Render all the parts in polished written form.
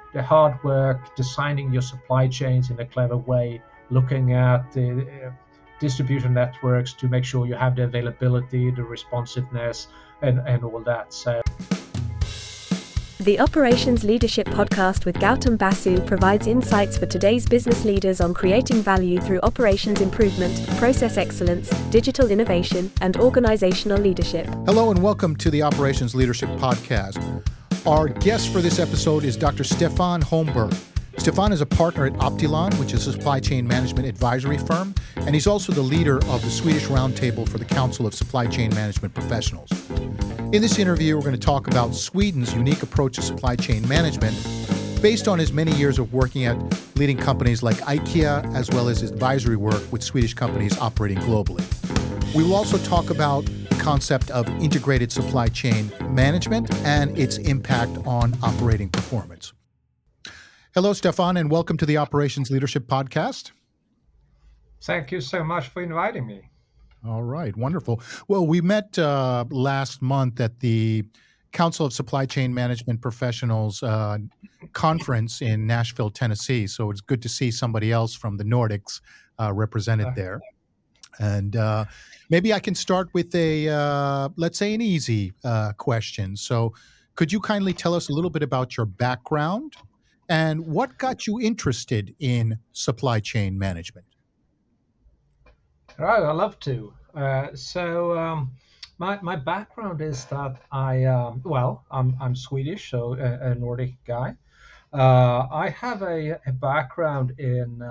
the hard work, designing your supply chains in a clever way, looking at the distribution networks to make sure you have the availability, the responsiveness, and all that. So. The Operations Leadership Podcast with Gautam Basu provides insights for today's business leaders on creating value through operations improvement, process excellence, digital innovation, and organizational leadership. Hello and welcome to the Operations Leadership Podcast. Our guest for this episode is Dr. Stefan Holmberg. Stefan is a partner at Optilon, which is a supply chain management advisory firm, and he's also the leader of the Swedish Roundtable for the Council of Supply Chain Management Professionals. In this interview, we're going to talk about Sweden's unique approach to supply chain management based on his many years of working at leading companies like IKEA, as well as his advisory work with Swedish companies operating globally. We will also talk about the concept of integrated supply chain management and its impact on operating performance. Hello, Stefan, and welcome to the Operations Leadership Podcast. Thank you so much for inviting me. All right, wonderful. Well, we met last month at the Council of Supply Chain Management Professionals conference in Nashville, Tennessee. So it's good to see somebody else from the Nordics represented there. And maybe I can start with let's say an easy question. So could you kindly tell us a little bit about your background and what got you interested in supply chain management? Right, I'd love to. My background is that I'm Swedish, so a Nordic guy. I have a background in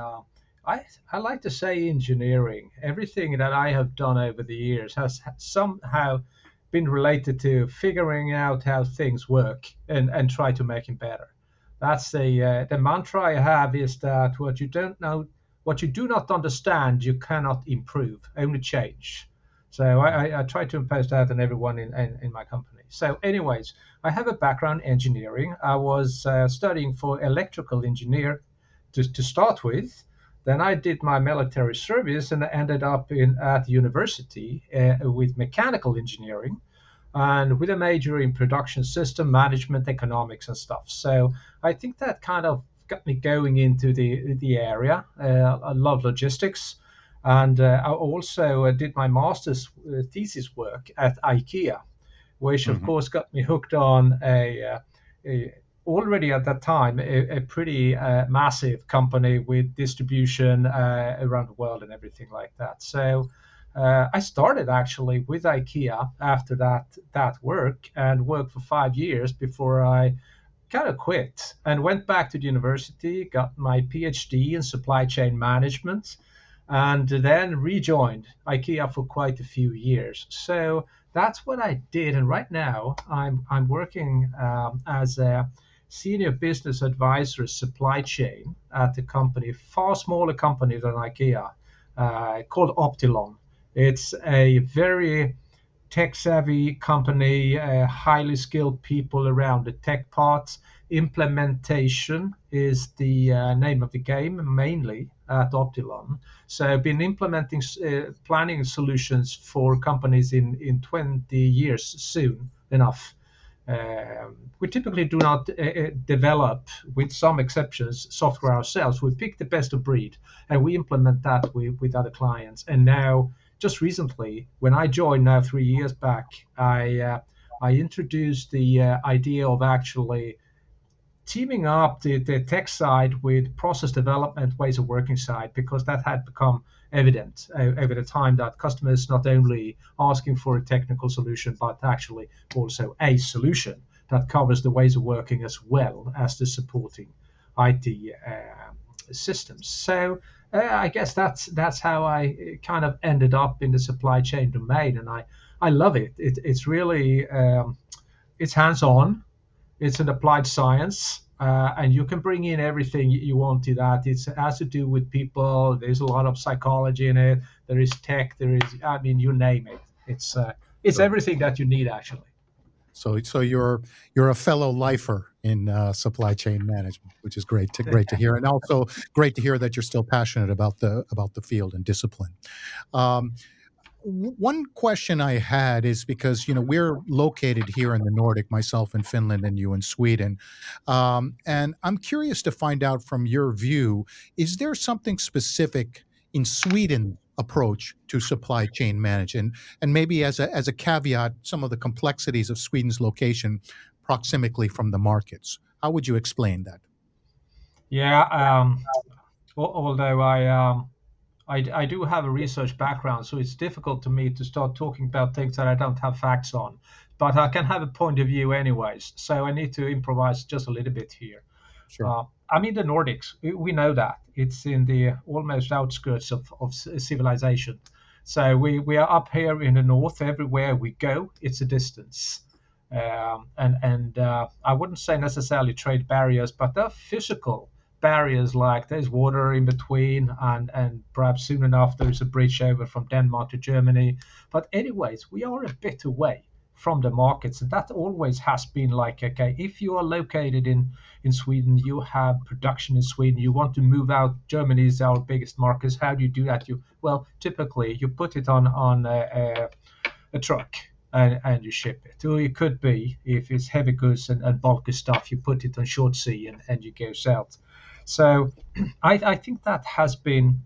I like to say engineering. Everything that I have done over the years has somehow been related to figuring out how things work and try to make them better. That's the mantra I have is that what you do not understand, you cannot improve, only change. So I try to impose that on everyone in my company. So anyways, I have a background in engineering. I was studying for electrical engineer to start with. Then I did my military service and I ended up at university with mechanical engineering and with a major in production system management, economics and stuff. So I think that kind of got me going into the area. I love logistics, and I also did my master's thesis work at IKEA, which of course got me hooked on a already at that time a pretty massive company with distribution around the world and everything like that. So I started actually with IKEA after that work and worked for 5 years before I kind of quit and went back to the university, got my PhD in supply chain management, and then rejoined IKEA for quite a few years. So that's what I did. And right now I'm working as a senior business advisor supply chain at a company, far smaller company than IKEA, called Optilon. It's a very tech-savvy company, highly skilled people around the tech parts. Implementation is the name of the game, mainly at Optilon. So I've been implementing planning solutions for companies in 20 years soon enough. We typically do not develop, with some exceptions, software ourselves. We pick the best of breed and we implement that with other clients. And now, just recently, when I joined now 3 years back, I introduced the idea of actually teaming up the tech side with process development, ways of working side, because that had become evident over the time that customers not only asking for a technical solution, but actually also a solution that covers the ways of working as well as the supporting IT systems. So I guess that's how I kind of ended up in the supply chain domain, and I love it. It's really it's hands-on, it's an applied science, and you can bring in everything you want to that. It has to do with people. There's a lot of psychology in it. There is tech. There is, I mean, you name it. It's Sure. everything that you need actually. So you're a fellow lifer in supply chain management, which is great to hear, and also great to hear that you're still passionate about the field and discipline. One question I had is because we're located here in the Nordic, myself in Finland and you in Sweden, and I'm curious to find out from your view: is there something specific in Sweden approach to supply chain management, and maybe as a caveat, some of the complexities of Sweden's location, proximity from the markets? How would you explain that? Yeah, although I do have a research background, so it's difficult to me to start talking about things that I don't have facts on. But I can have a point of view anyways, so I need to improvise just a little bit here. Sure. I mean, the Nordics, we know that. It's in the almost outskirts of civilization. So we are up here in the north. Everywhere we go, it's a distance. And I wouldn't say necessarily trade barriers, but they're physical barriers, like there's water in between, and perhaps soon enough there's a bridge over from Denmark to Germany. But anyways, we are a bit away from the markets, and that always has been like, okay, if you are located in Sweden, you have production in Sweden, you want to move out. Germany is our biggest market. How do you do that? Typically you put it on a truck, and you ship it. Or it could be, if it's heavy goods and bulky stuff, you put it on short sea and you go south. So I think that has been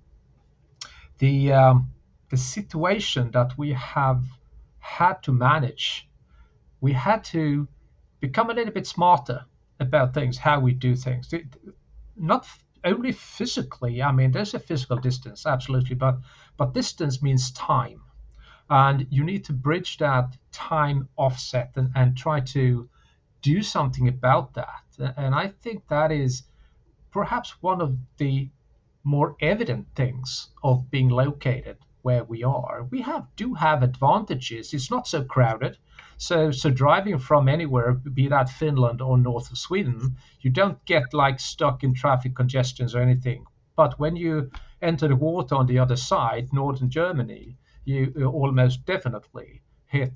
the situation that we have had to manage. We had to become a little bit smarter about things, how we do things. Not only physically, I mean, there's a physical distance, absolutely, but distance means time. And you need to bridge that time offset and try to do something about that. And I think that is perhaps one of the more evident things of being located where we are. We do have advantages. It's not so crowded. So driving from anywhere, be that Finland or north of Sweden, you don't get like stuck in traffic congestions or anything. But when you enter the water on the other side, northern Germany, you almost definitely hit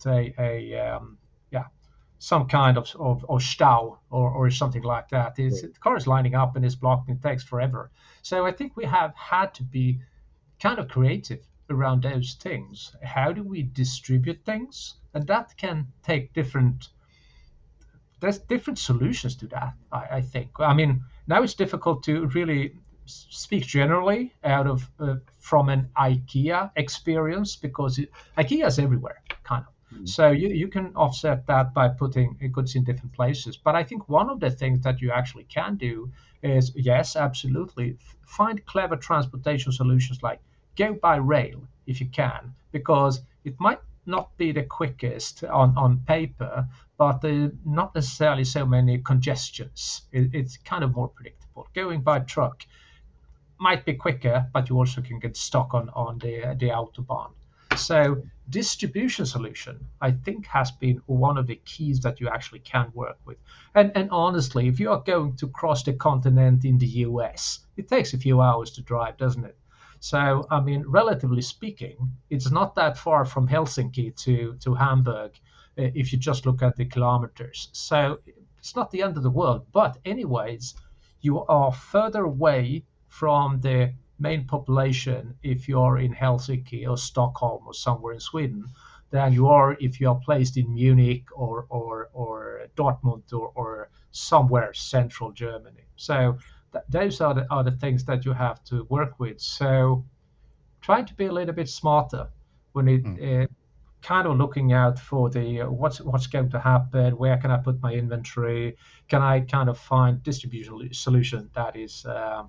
some kind of stau or something like that. The car is lining up and it's blocked and it takes forever. So I think we have had to be kind of creative around those things. How do we distribute things? And that can take there's different solutions to that, I think. I mean, now it's difficult to really speak generally out of from an IKEA experience, because IKEA is everywhere, kind of. So you can offset that by putting goods in different places. But I think one of the things that you actually can do is, yes, absolutely, find clever transportation solutions, like go by rail if you can, because it might not be the quickest on paper, but not necessarily so many congestions. It's kind of more predictable. Going by truck might be quicker, but you also can get stuck on the Autobahn. So distribution solution, I think, has been one of the keys that you actually can work with. And honestly, if you are going to cross the continent in the US, it takes a few hours to drive, doesn't it? So, I mean, relatively speaking, it's not that far from Helsinki to Hamburg, if you just look at the kilometers. So it's not the end of the world. But anyways, you are further away from the main population if you're in Helsinki or Stockholm or somewhere in Sweden than you are if you are placed in Munich or Dortmund or somewhere central Germany. So those are the things that you have to work with. So try to be a little bit smarter when it kind of looking out for the what's going to happen, where can I put my inventory, can I kind of find distribution solution that is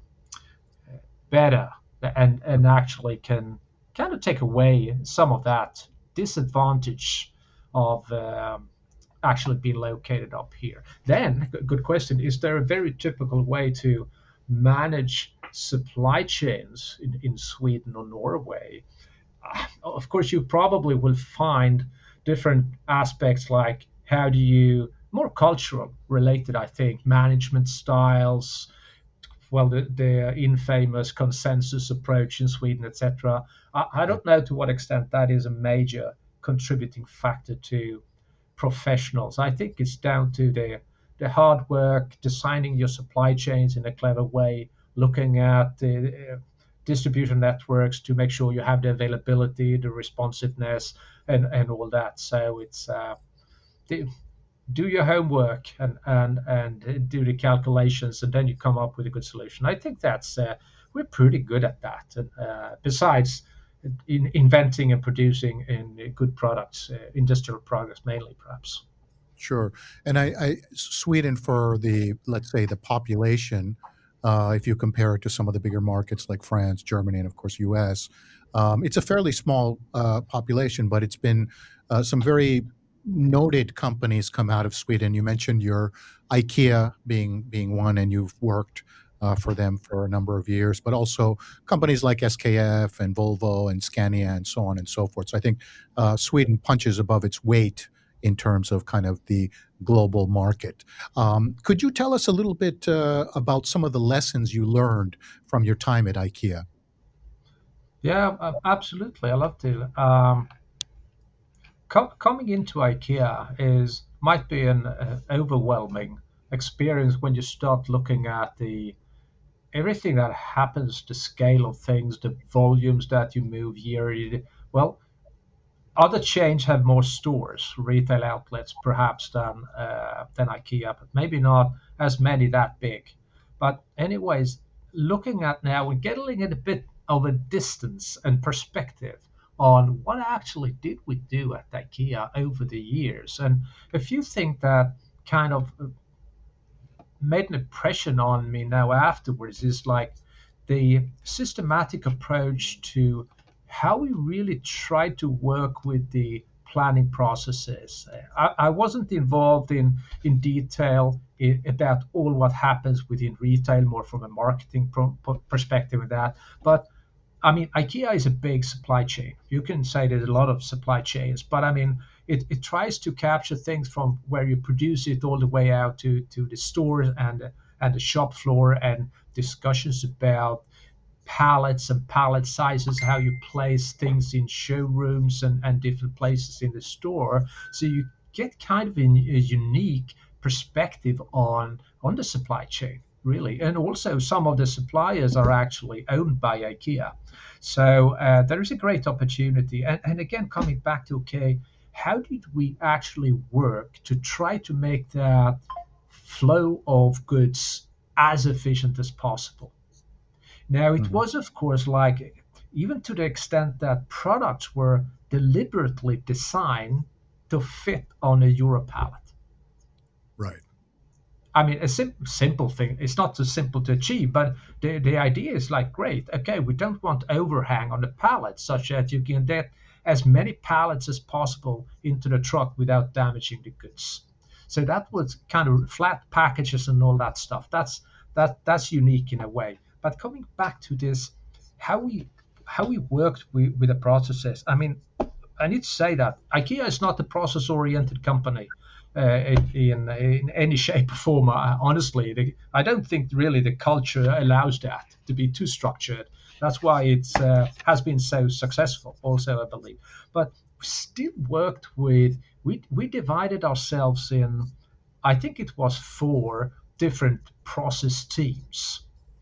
better and actually can kind of take away some of that disadvantage of actually being located up here. Then, good question, is there a very typical way to manage supply chains in Sweden or Norway? Of course, you probably will find different aspects, like how do you, more cultural related, I think, management styles, well, the infamous consensus approach in Sweden, etc. I don't know to what extent that is a major contributing factor to professionals. I think it's down to the hard work, designing your supply chains in a clever way, looking at the distribution networks to make sure you have the availability, the responsiveness, and all that. So it's do your homework and do the calculations, and then you come up with a good solution. I think that's we're pretty good at that. And besides in inventing and producing in good products, industrial products mainly, perhaps. Sure. And Sweden, for the, let's say, the population, if you compare it to some of the bigger markets like France, Germany, and of course US, it's a fairly small population, but it's been some very noted companies come out of Sweden. You mentioned your IKEA being one, and you've worked for them for a number of years, but also companies like SKF and Volvo and Scania and so on and so forth. So I think Sweden punches above its weight in terms of kind of the global market. Could you tell us a little bit about some of the lessons you learned from your time at IKEA? Yeah, absolutely. I love to. Coming into IKEA might be an overwhelming experience when you start looking at the everything that happens, the scale of things, the volumes that you move yearly. Well, other chains have more stores, retail outlets, perhaps than IKEA, but maybe not as many that big. But anyways, looking at now and getting a bit of a distance and perspective on what actually did we do at IKEA over the years, and a few things that kind of made an impression on me now afterwards is like the systematic approach to how we really tried to work with the planning processes. I wasn't involved in detail about all what happens within retail, more from a marketing perspective of that. But I mean, IKEA is a big supply chain. You can say there's a lot of supply chains, but I mean, it tries to capture things from where you produce it all the way out to the stores and the shop floor, and discussions about pallets and pallet sizes, how you place things in showrooms and different places in the store. So you get kind of a unique perspective on the supply chain, really. And also some of the suppliers are actually owned by IKEA. So there is a great opportunity. And again, coming back to, okay, how did we actually work to try to make that flow of goods as efficient as possible? Now, it was, of course, like even to the extent that products were deliberately designed to fit on a Euro pallet. Right. I mean, a simple thing. It's not so simple to achieve, but the idea is like, great, okay, we don't want overhang on the pallet such that you can get as many pallets as possible into the truck without damaging the goods. So that was kind of flat packages and all that stuff. That's unique in a way. But coming back to this, how we worked with the processes. I mean, I need to say that IKEA is not a process-oriented company in any shape or form. Honestly, I don't think really the culture allows that to be too structured. That's why it has been so successful. Also, I believe. But we still worked with. We divided ourselves in. I think it was 4 different process teams.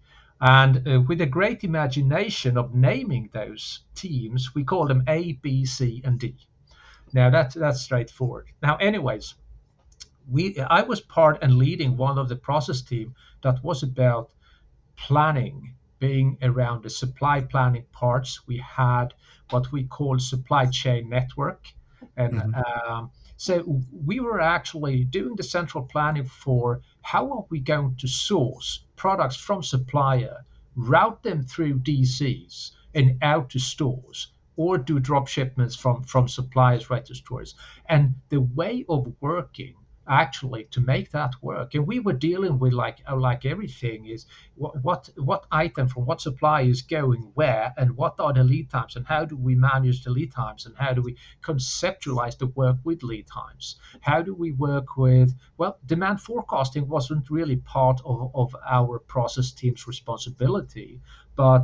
And with a great imagination of naming those teams, we call them A, B, C, and D. Now that's straightforward. Now, anyways, I was part and leading one of the process team that was about planning, being around the supply planning parts. We had what we call supply chain network, and so we were actually doing the central planning for how are we going to source products from supplier, route them through DCs and out to stores, or do drop shipments from suppliers right to stores. And the way of working actually to make that work, and we were dealing with like everything is what item from what supply is going where, and what are the lead times, and how do we manage the lead times, and how do we conceptualize the work with lead times, how do we work with, well, demand forecasting wasn't really part of our process team's responsibility, but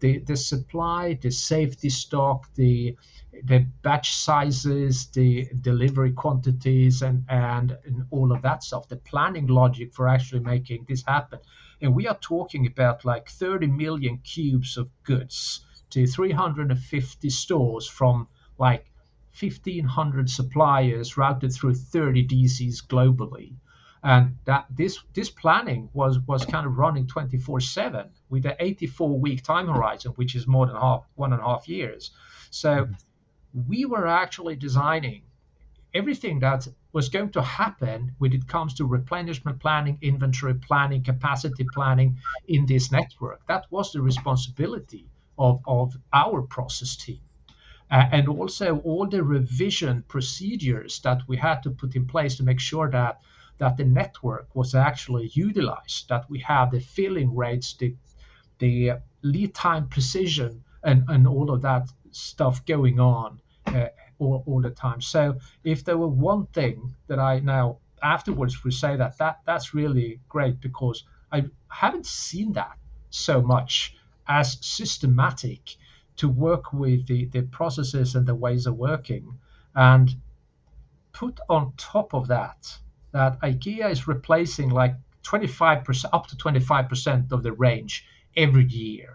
the supply, the safety stock, the batch sizes, the delivery quantities, and all of that stuff, the planning logic for actually making this happen. And we are talking about like 30 million cubes of goods to 350 stores from like 1,500 suppliers routed through 30 DCs globally. And that this planning was kind of running 24/7 with an 84-week time horizon, which is more than 1.5 years. So we were actually designing everything that was going to happen when it comes to replenishment planning, inventory planning, capacity planning in this network. That was the responsibility of our process team. And also all the revision procedures that we had to put in place to make sure that the network was actually utilized, that we have the filling rates, the lead time precision, and all of that stuff going on all the time. So if there were one thing that I now afterwards would say that's really great, because I haven't seen that so much as systematic to work with the processes and the ways of working. And put on top of that IKEA is replacing like 25%, up to 25% of the range every year.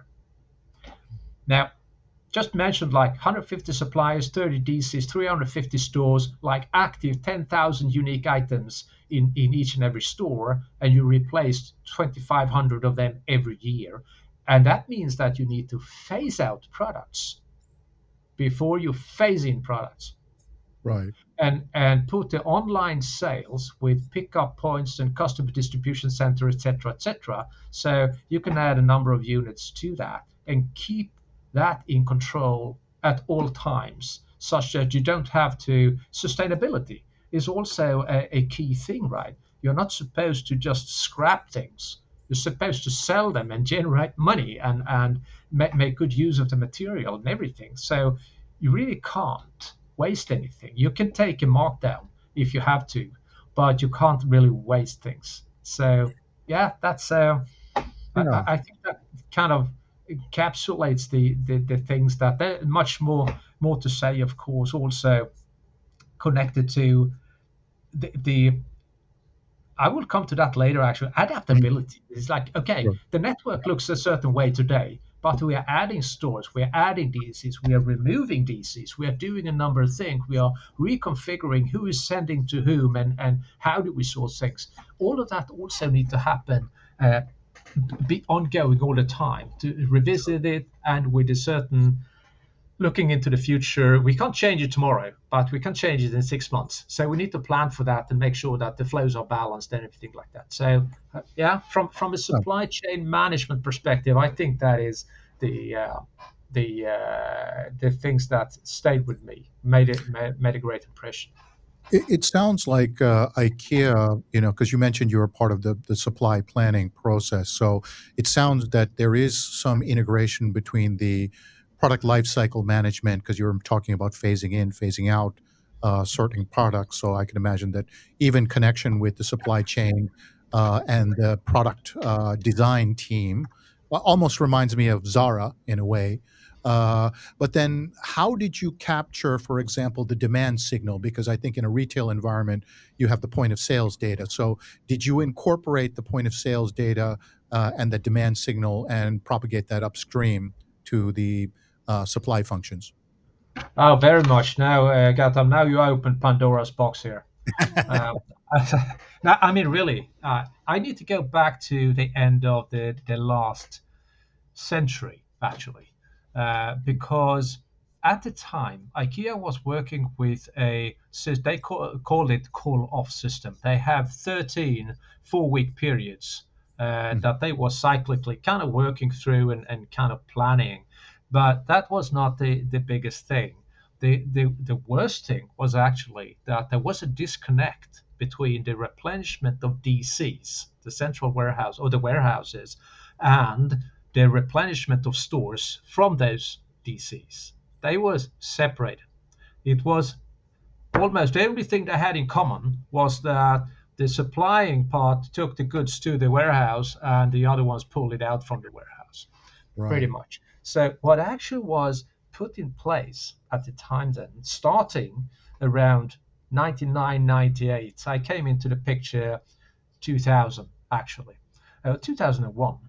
Now, just mentioned like 150 suppliers, 30 DCs, 350 stores, like active 10,000 unique items in each and every store, and you replace 2,500 of them every year. And that means that you need to phase out products before you phase in products. Right. And put the online sales with pickup points and customer distribution center, etc. So you can add a number of units to that and keep that in control at all times, such that you don't have to. Sustainability is also a key thing, right? You're not supposed to just scrap things. You're supposed to sell them and generate money and make good use of the material and everything. So you really can't waste anything. You can take a markdown if you have to, but you can't really waste things. So yeah, that's I think that kind of encapsulates the things that there much more to say, of course, also connected to the I will come to that later. Actually, adaptability is like, okay, Sure. the network looks a certain way today, but we are adding stores, we are adding DCs, we are removing DCs, we are doing a number of things, we are reconfiguring who is sending to whom, and how do we source things. All of that also need to happen, be ongoing all the time, to revisit it, and with a certain looking into the future. We can't change it tomorrow, but we can change it in 6 months. So we need to plan for that and make sure that the flows are balanced and everything like that. So yeah, from a supply chain management perspective, I think that is the things that stayed with me, made a great impression. It sounds like IKEA, because you mentioned you were part of the supply planning process. So it sounds that there is some integration between the product lifecycle management, because you were talking about phasing in, phasing out certain products. So I can imagine that even connection with the supply chain and the product design team almost reminds me of Zara in a way. But then how did you capture, for example, the demand signal? Because I think in a retail environment, you have the point of sales data. So did you incorporate the point of sales data and the demand signal and propagate that upstream to the supply functions? Oh, very much. Now, Gautam, now you open Pandora's box here. Um, now, I mean, really, I need to go back to the end of the last century, actually, because at the time, IKEA was working with they call it call-off system. They have 13 4-week periods that they were cyclically kind of working through and kind of planning. But that was not the biggest thing. The worst thing was actually that there was a disconnect between the replenishment of DCs, the central warehouse or the warehouses, and the replenishment of stores from those DCs. They were separated. It was almost everything they had in common was that the supplying part took the goods to the warehouse and the other ones pulled it out from the warehouse, Right. pretty much. So what actually was put in place at the time then, starting around 99, 98, I came into the picture 2000 actually, 2001.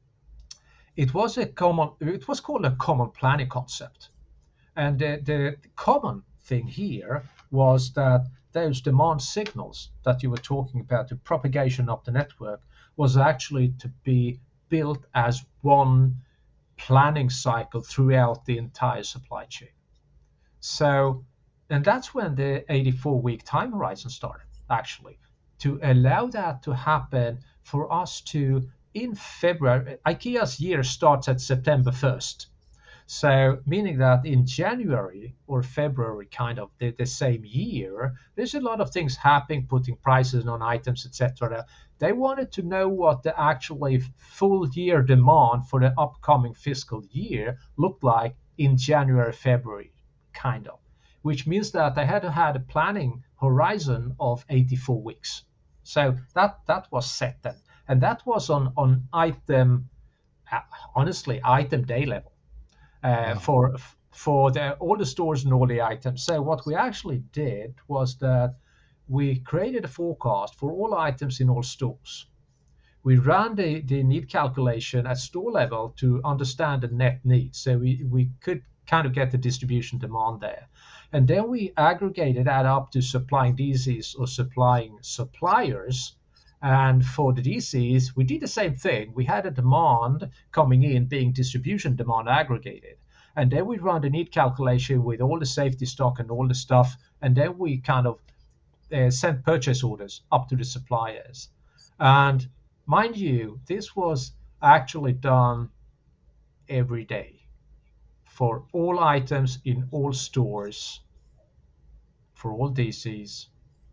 It was called a common planning concept. And the common thing here was that those demand signals that you were talking about, the propagation of the network, was actually to be built as one planning cycle throughout the entire supply chain. So, and that's when the 84-week time horizon started, actually, to allow that to happen for us to, in February, IKEA's year starts at September 1st. So, meaning that in January or February, kind of the same year, there's a lot of things happening, putting prices on items, etc. They wanted to know what the actually full year demand for the upcoming fiscal year looked like in January, February, kind of, which means that they had to have a planning horizon of 84 weeks. So that was set then, and that was on item, honestly, item day level for all the stores and all the items. So what we actually did was that we created a forecast for all items in all stores. We ran the need calculation at store level to understand the net need. So we could kind of get the distribution demand there. And then we aggregated that up to supplying DCs or supplying suppliers. And for the DCs, we did the same thing. We had a demand coming in being distribution demand aggregated. And then we run the need calculation with all the safety stock and all the stuff. And then we kind of sent purchase orders up to the suppliers. And mind you, this was actually done every day for all items in all stores, for all DCs.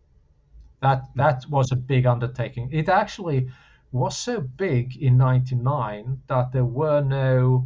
That was a big undertaking. It actually was so big in 99 that there were no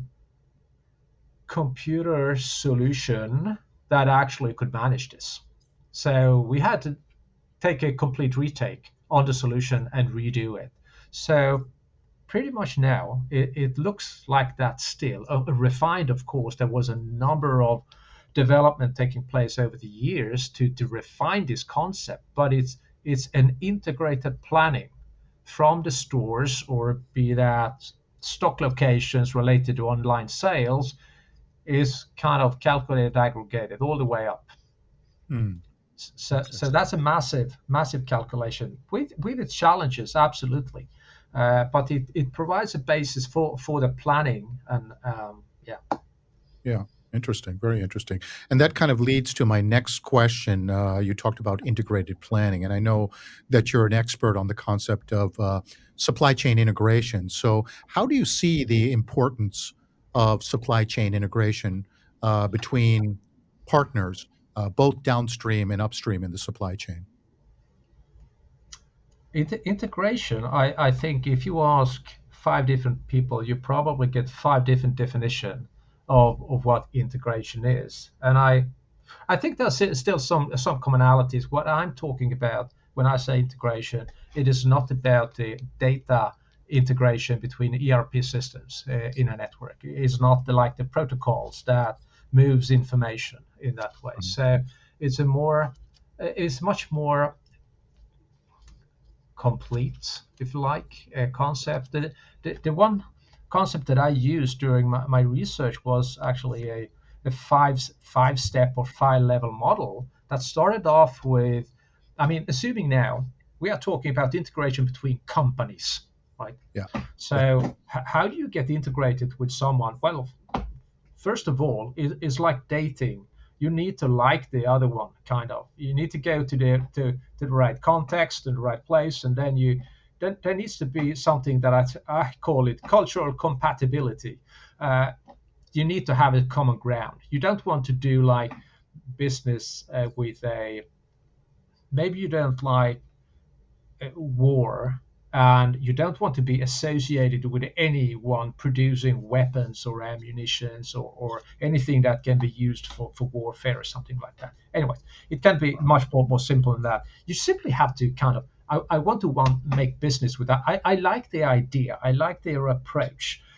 computer solution that actually could manage this. So we had to take a complete retake on the solution and redo it. So pretty much now it looks like that still. Refined, of course, there was a number of development taking place over the years to refine this concept, but it's an integrated planning from the stores, or be that stock locations related to online sales, is kind of calculated, aggregated all the way up. So that's a massive calculation with its challenges, absolutely. But it provides a basis for the planning, and Yeah, interesting, very interesting. And that kind of leads to my next question. You talked about integrated planning, and I know that you're an expert on the concept of supply chain integration. So how do you see the importance of supply chain integration between partners, both downstream and upstream in the supply chain? Integration, I think if you ask 5 different people, you probably get 5 different definitions of what integration is. And I think there's still some commonalities. What I'm talking about when I say integration, it is not about the data integration between ERP systems in a network. It's not like the protocols that moves information in that way. So it's much more complete, if you like, concept. The one concept that I used during my research was actually a five-step or 5-level model that started off with, assuming now we are talking about integration between companies, right? Yeah. So how do you get integrated with someone? Well, first of all, it's like dating. You need to like the other one, kind of. You need to go to the right context and the right place, and then there needs to be something that I call it cultural compatibility. You need to have a common ground. You don't want to do like business with maybe you don't like war, and you don't want to be associated with anyone producing weapons or ammunitions or anything that can be used for warfare or something like that. Anyway, it can be much more simple than that. You simply have to kind of, I want to make business with that. I like the idea. I like their approach.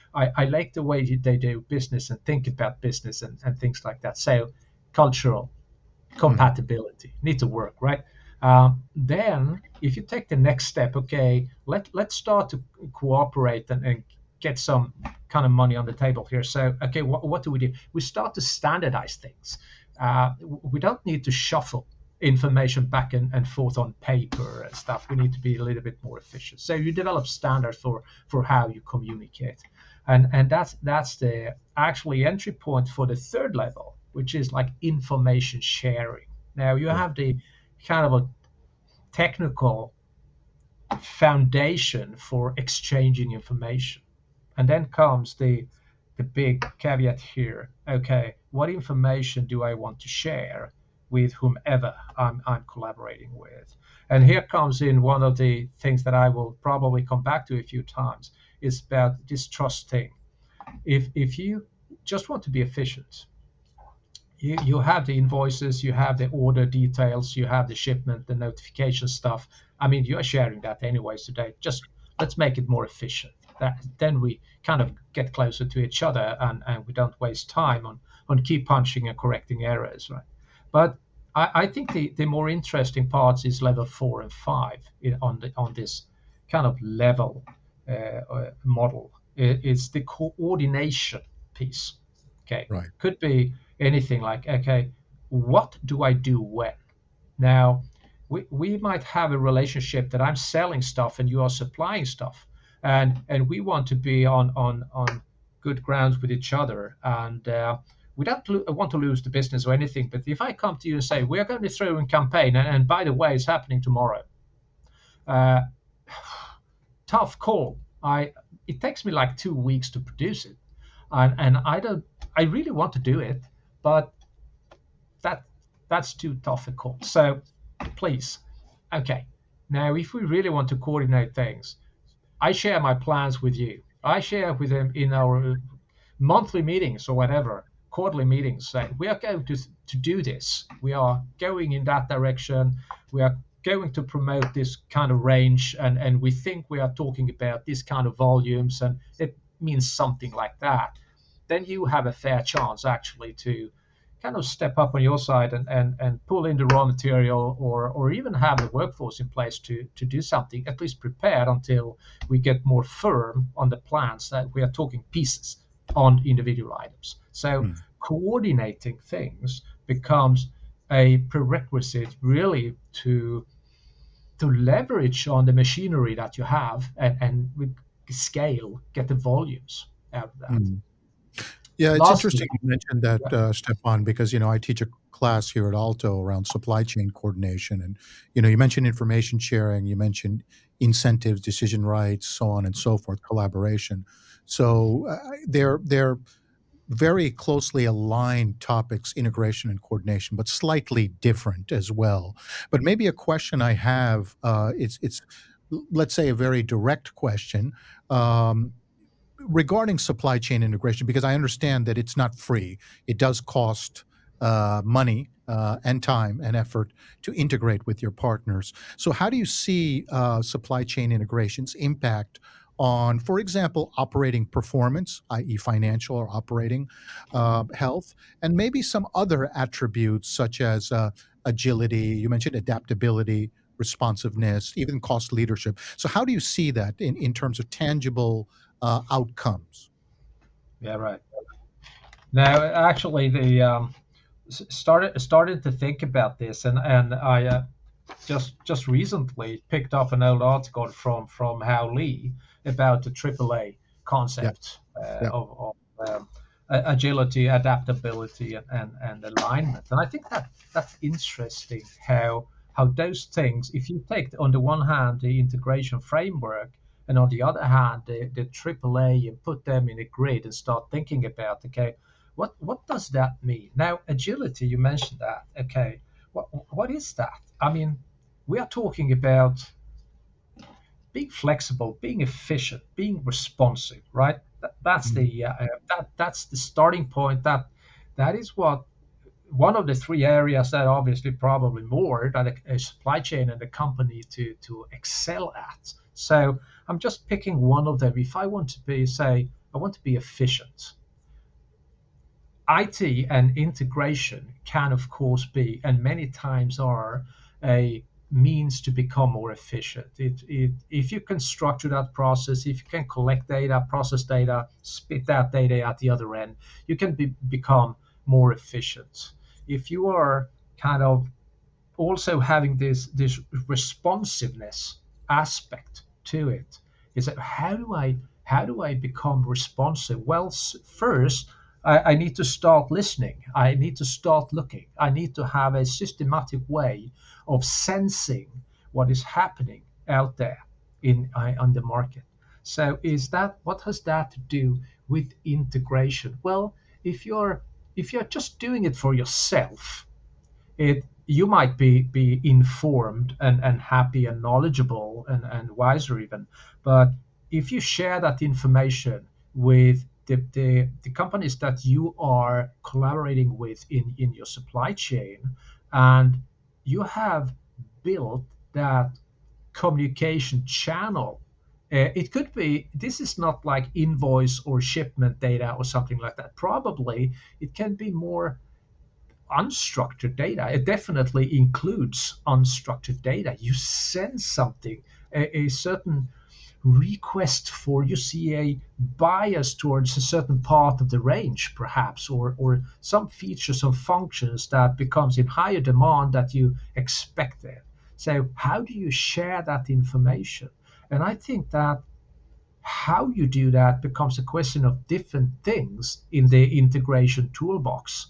I like the way they do business and think about business and things like that. So cultural compatibility need to work, right? Then if you take the next step, okay, let's start to cooperate and get some kind of money on the table here. So okay, what do? We start to standardize things. We don't need to shuffle information back and forth on paper and stuff. We need to be a little bit more efficient. So you develop standards for how you communicate, and that's the actually entry point for the third level, which is like information sharing. Now you have the kind of a technical foundation for exchanging information, and then comes the big caveat here. Okay, what information do I want to share with whomever I'm collaborating with? And here comes in one of the things that I will probably come back to a few times, is about this trust thing. If you just want to be efficient, you have the invoices, you have the order details, you have the shipment, the notification stuff. I mean, you are sharing that anyways today. Just let's make it more efficient. Then we kind of get closer to each other, and we don't waste time on keep punching and correcting errors, right? But I think the more interesting parts is level 4 and 5 on this kind of level model. It's the coordination piece. Okay, Right. could be anything like, okay, what do I do when? Now, we might have a relationship that I'm selling stuff and you are supplying stuff, and we want to be on good grounds with each other, and we don't want to lose the business or anything. But if I come to you and say we are going to throw in campaign, and by the way, it's happening tomorrow, tough call. It takes me like 2 weeks to produce it, and I really want to do it, but that's too tough a call. So please, okay. Now, if we really want to coordinate things, I share my plans with you. I share with them in our monthly meetings or whatever, quarterly meetings. Say we are going to do this. We are going in that direction. We are going to promote this kind of range, and we think we are talking about this kind of volumes, and it means something like that. Then you have a fair chance actually to kind of step up on your side and pull in the raw material, or even have the workforce in place to do something, at least prepared until we get more firm on the plans that we are talking pieces on individual items. So coordinating things becomes a prerequisite really to leverage on the machinery that you have, and with scale get the volumes out of that. Yeah, it's Lastly, interesting you mentioned that, Stefan, because I teach a class here at Alto around supply chain coordination, and you mentioned information sharing, you mentioned incentives, decision rights, so on and so forth, collaboration. So they're very closely aligned topics, integration and coordination, but slightly different as well. But maybe a question I have, it's let's say a very direct question. Regarding supply chain integration, because I understand that it's not free. It does cost money and time and effort to integrate with your partners. So how do you see supply chain integrations impact on, for example, operating performance, i.e. financial or operating health, and maybe some other attributes such as agility, you mentioned adaptability, responsiveness, even cost leadership. So how do you see that in terms of tangible outcomes? yeah, right. Now, actually, the started to think about this, and I just recently picked up an old article from Hao Li about the AAA concept of agility, adaptability, and alignment. And I think that's interesting how those things, if you take on the one hand the integration framework, and on the other hand the AAA, and put them in a grid and start thinking about, okay, what does that mean? Now, agility, you mentioned that. Okay, what is that? I mean, we are talking about being flexible, being efficient, being responsive, right? That's the starting point. That is what one of the three areas that obviously probably more that a supply chain and a company to excel at. So I'm just picking one of them. If I want to be, say, I want to be efficient, IT and integration can, of course, be, and many times are, a means to become more efficient. If you can structure that process, if you can collect data, process data, spit that data at the other end, you can become more efficient. If you are kind of also having this responsiveness aspect to it, is that how do I become responsive? Well, first I need to start listening. I need to start looking. I need to have a systematic way of sensing what is happening out there on the market. So is that what has that to do with integration? Well, if you're just doing it for yourself, it you might be informed and happy and knowledgeable and wiser even. But if you share that information with the companies that you are collaborating with in your supply chain, and you have built that communication channel, it could be, this is not like invoice or shipment data or something like that. Probably it can be more unstructured data. It definitely includes unstructured data. You send something, a certain request for, you see a bias towards a certain part of the range, perhaps, or some features or functions that becomes in higher demand that you expected. So how do you share that information? And I think that how you do that becomes a question of different things in the integration toolbox.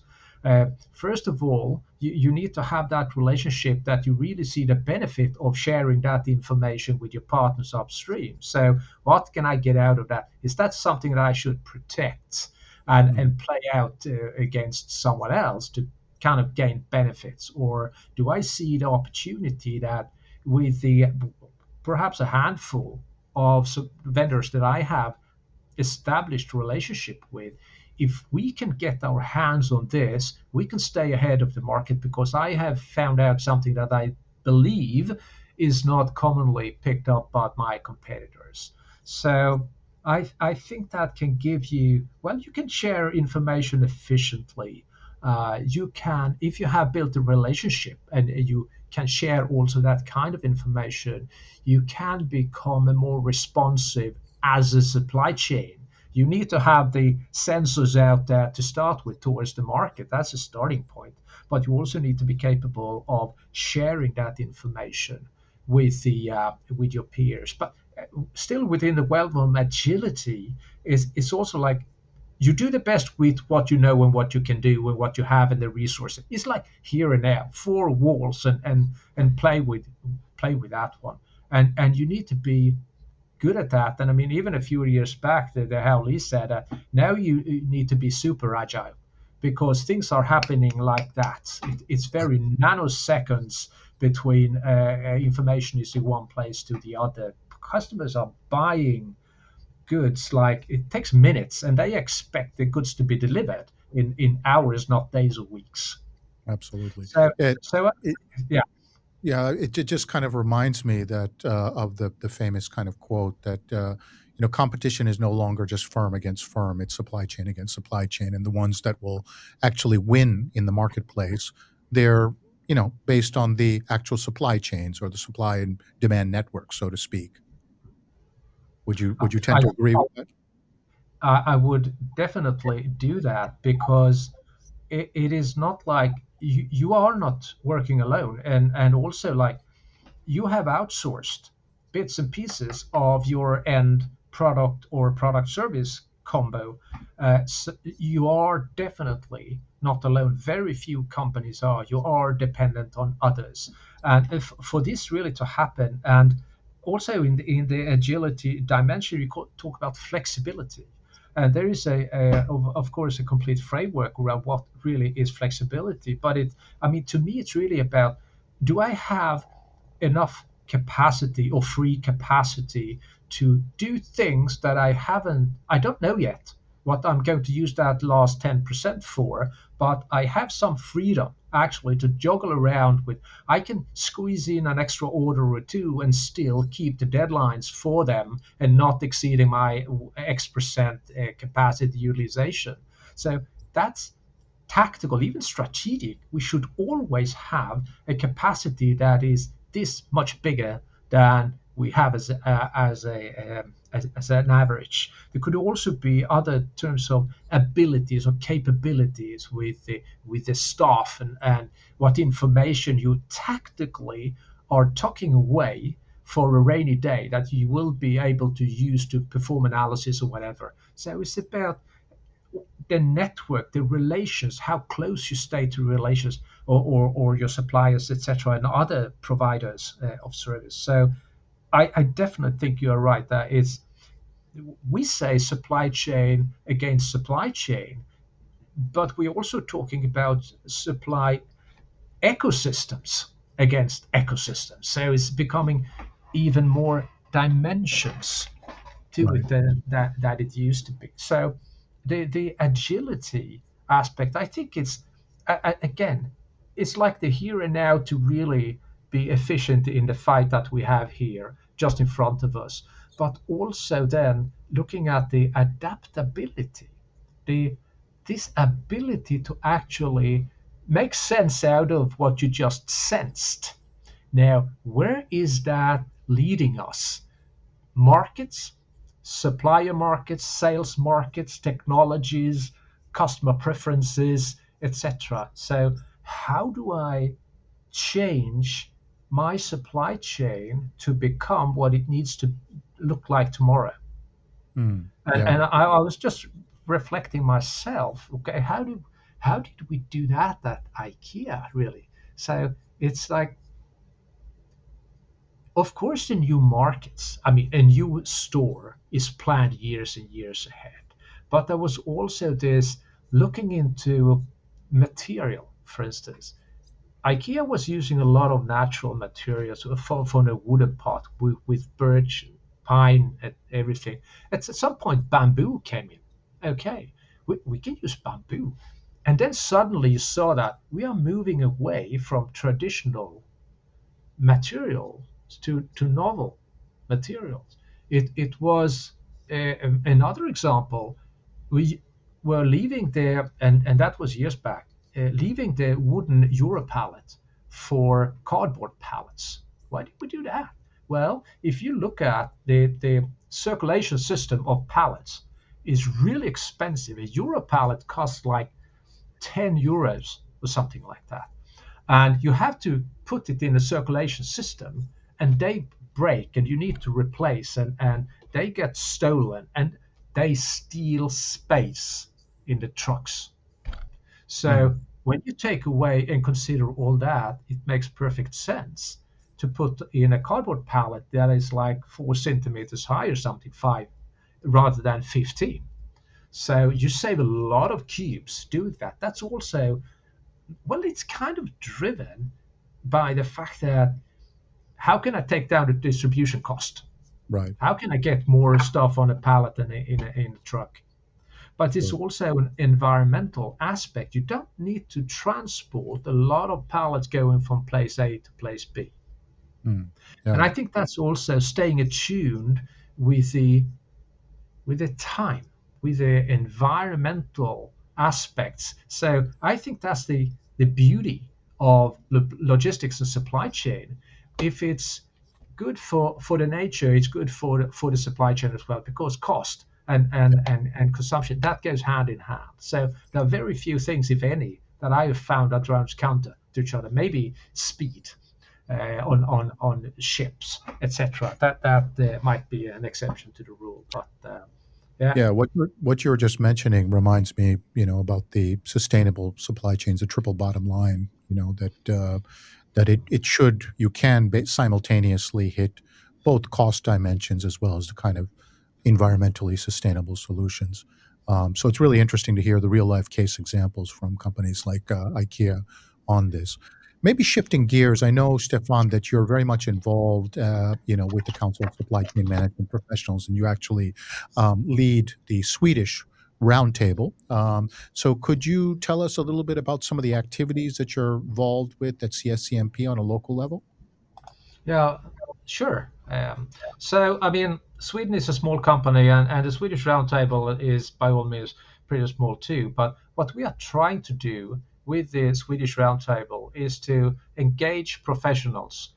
First of all, you need to have that relationship that you really see the benefit of sharing that information with your partners upstream. So what can I get out of that? Is that something that I should protect and play out against someone else to kind of gain benefits? Or do I see the opportunity that with the perhaps a handful of vendors that I have established relationship with, if we can get our hands on this, we can stay ahead of the market, because I have found out something that I believe is not commonly picked up by my competitors. So I think that can give you, well, you can share information efficiently. You can, if you have built a relationship and you can share also that kind of information, you can become a more responsive as a supply chain. You need to have the sensors out there to start with towards the market. That's a starting point. But you also need to be capable of sharing that information with with your peers. But still within the realm of agility, is also like you do the best with what you know and what you can do and what you have and the resources. It's like here and now, four walls, and play with that one. And you need to be good at that. And I mean, even a few years back, how Lee said that now you need to be super agile, because things are happening like that. It's very nanoseconds between information is in one place to the other. Customers are buying goods like it takes minutes, and they expect the goods to be delivered in hours, not days or weeks. Absolutely. So, yeah. Yeah, it just kind of reminds me that of the famous kind of quote that competition is no longer just firm against firm; it's supply chain against supply chain, and the ones that will actually win in the marketplace, they're based on the actual supply chains or the supply and demand network, so to speak. Would you tend to agree with that? I would definitely do that, because it is not like you are not working alone, and also like you have outsourced bits and pieces of your end product or product service combo. So you are definitely not alone. Very few companies are. You are dependent on others, and if for this really to happen, and also in the agility dimension, you talk about flexibility. And there is of course, a complete framework around what really is flexibility. But to me, it's really about, do I have enough capacity or free capacity to do things that I don't know yet what I'm going to use that last 10% for, but I have some freedom actually to juggle around with. I can squeeze in an extra order or two and still keep the deadlines for them and not exceeding my X% capacity utilization. So that's tactical, even strategic. We should always have a capacity that is this much bigger than we have as an average. There could also be other terms of abilities or capabilities with the staff, and what information you tactically are tucking away for a rainy day that you will be able to use to perform analysis or whatever. So it's about the network, the relations, how close you stay to relations, or your suppliers, etc., and other providers of service. So I definitely think you're right. That is, we say supply chain against supply chain, but we're also talking about supply ecosystems against ecosystems. So it's becoming even more dimensions to Right. it than that it used to be. So the agility aspect, I think it's again, it's like the here and now to really be efficient in the fight that we have here just in front of us, but also then looking at the adaptability, the this ability to actually make sense out of what you just sensed. Now, where is that leading us? Markets, supplier markets, sales markets, technologies, customer preferences, etc. So, how do I change my supply chain to become what it needs to look like tomorrow? And, Yeah. and I was just reflecting myself. Okay, how did we do that at IKEA really? So it's like, of course, the new markets, I mean, a new store is planned years and years ahead. But there was also this looking into material, for instance. IKEA was using a lot of natural materials for the wooden part with birch, pine, and everything. At some point, bamboo came in. Okay, we can use bamboo. And then suddenly you saw that we are moving away from traditional materials to novel materials. It was another example. We were leaving there, and that was years back, leaving the wooden Euro pallet for cardboard pallets. Why did we do that? Well, if you look at the circulation system of pallets, is really expensive. A Euro pallet costs like 10 euros or something like that, and you have to put it in a circulation system, and they break and you need to replace, and they get stolen and they steal space in the trucks. Mm. So when you take away and consider all that, it makes perfect sense to put in a cardboard pallet that is like 4 centimeters high or something, 5 rather than 15. So you save a lot of cubes doing that. That's also, well, it's kind of driven by the fact that how can I take down the distribution cost? Right. How can I get more stuff on a pallet than in a truck? But it's Sure. also an environmental aspect. You don't need to transport a lot of pallets going from place A to place B. Mm. And Yeah. I think that's also staying attuned with the time, with the environmental aspects. So I think that's the beauty of logistics and supply chain. If it's good for the nature, it's good for the supply chain as well, because cost and consumption, that goes hand in hand. So there are very few things, if any, that I have found that runs counter to each other. Maybe speed on ships, etc. That might be an exception to the rule, but yeah. Yeah, what you were just mentioning reminds me, about the sustainable supply chains, the triple bottom line. That it should you can simultaneously hit both cost dimensions as well as the kind of environmentally sustainable solutions. So it's really interesting to hear the real life case examples from companies like IKEA on this. Maybe shifting gears, I know, Stefan, that you're very much involved, with the Council of Supply Chain Management Professionals, and you actually lead the Swedish Roundtable. So could you tell us a little bit about some of the activities that you're involved with at CSCMP on a local level? Yeah, sure. I mean, Sweden is a small company, and the Swedish Roundtable is by all means pretty small too. But what we are trying to do with the Swedish Roundtable is to engage professionals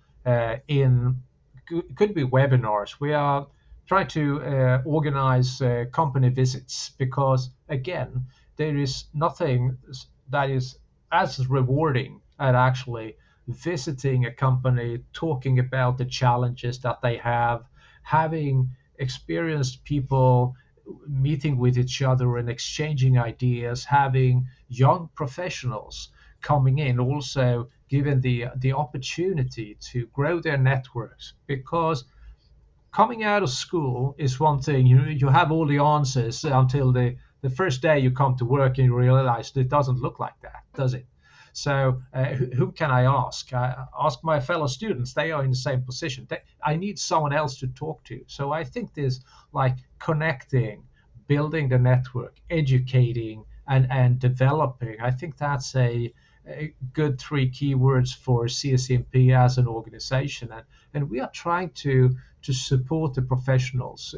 could be webinars. We are trying to organize company visits because, again, there is nothing that is as rewarding as actually visiting a company, talking about the challenges that they have, having experienced people meeting with each other and exchanging ideas, having young professionals coming in, also given the opportunity to grow their networks. Because coming out of school is one thing, you have all the answers until the first day you come to work and you realize it doesn't look like that, does it? So who can I ask? I ask my fellow students. They are in the same position. I need someone else to talk to. So I think this, like, connecting, building the network, educating, and developing. I think that's a good three keywords for CSCMP as an organization. And we are trying to support the professionals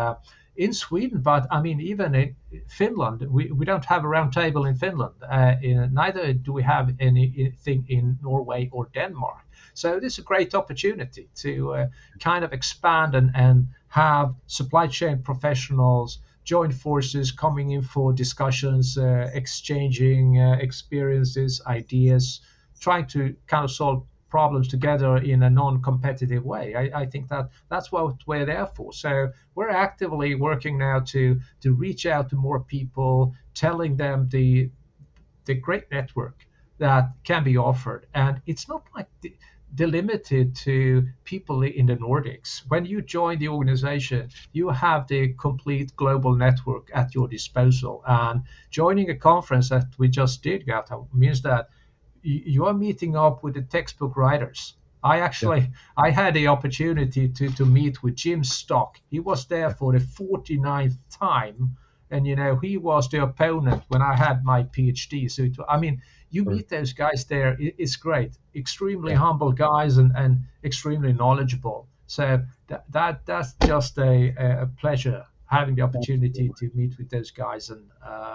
in Sweden, but I mean, even in Finland, we don't have a roundtable in Finland. Neither do we have anything in Norway or Denmark. So this is a great opportunity to kind of expand and have supply chain professionals join forces, coming in for discussions, exchanging experiences, ideas, trying to kind of solve problems together in a non-competitive way. I think that's what we're there for. So we're actively working now to reach out to more people, telling them the great network that can be offered. And it's not like delimited to people in the Nordics. When you join the organization, you have the complete global network at your disposal. And joining a conference that we just did, Gautam, means that you are meeting up with the textbook writers. I had the opportunity to meet with Jim Stock. He was there for the 49th time, and he was the opponent when I had my PhD. So you meet those guys there. It's great. Extremely humble guys and extremely knowledgeable. So that's just a pleasure having the opportunity to meet with those guys and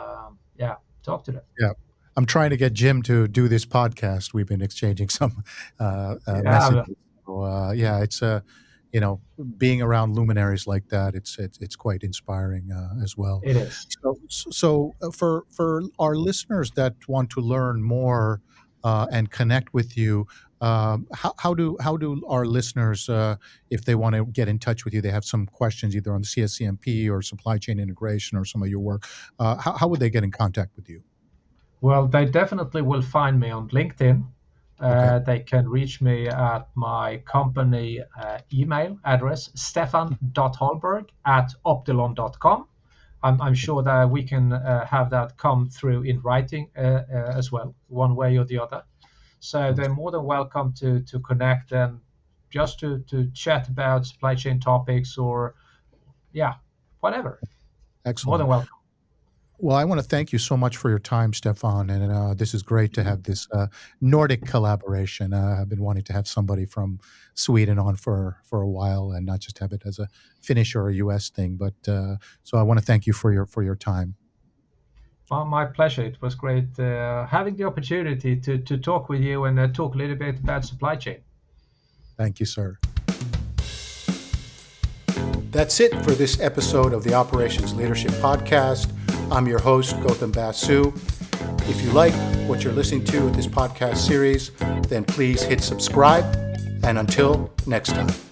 talk to them. Yeah. I'm trying to get Jim to do this podcast. We've been exchanging some messages. So, it's being around luminaries like that. It's quite inspiring as well. It is. So for our listeners that want to learn more and connect with you, how do our listeners, if they want to get in touch with you, they have some questions either on the CSCMP or supply chain integration or some of your work. How would they get in contact with you? Well, they definitely will find me on LinkedIn. Okay. They can reach me at my company email address, stefan.holberg@optilon.com. I'm sure that we can have that come through in writing as well, one way or the other. So they're more than welcome to connect and just to chat about supply chain topics or, whatever. Excellent. More than welcome. Well, I want to thank you so much for your time, Stefan, and this is great to have this Nordic collaboration. I've been wanting to have somebody from Sweden on for a while, and not just have it as a Finnish or a U.S. thing. But so I want to thank you for your time. Well, my pleasure. It was great having the opportunity to talk with you and talk a little bit about supply chain. Thank you, sir. That's it for this episode of the Operations Leadership Podcast. I'm your host, Gautam Basu. If you like what you're listening to with this podcast series, then please hit subscribe. And until next time.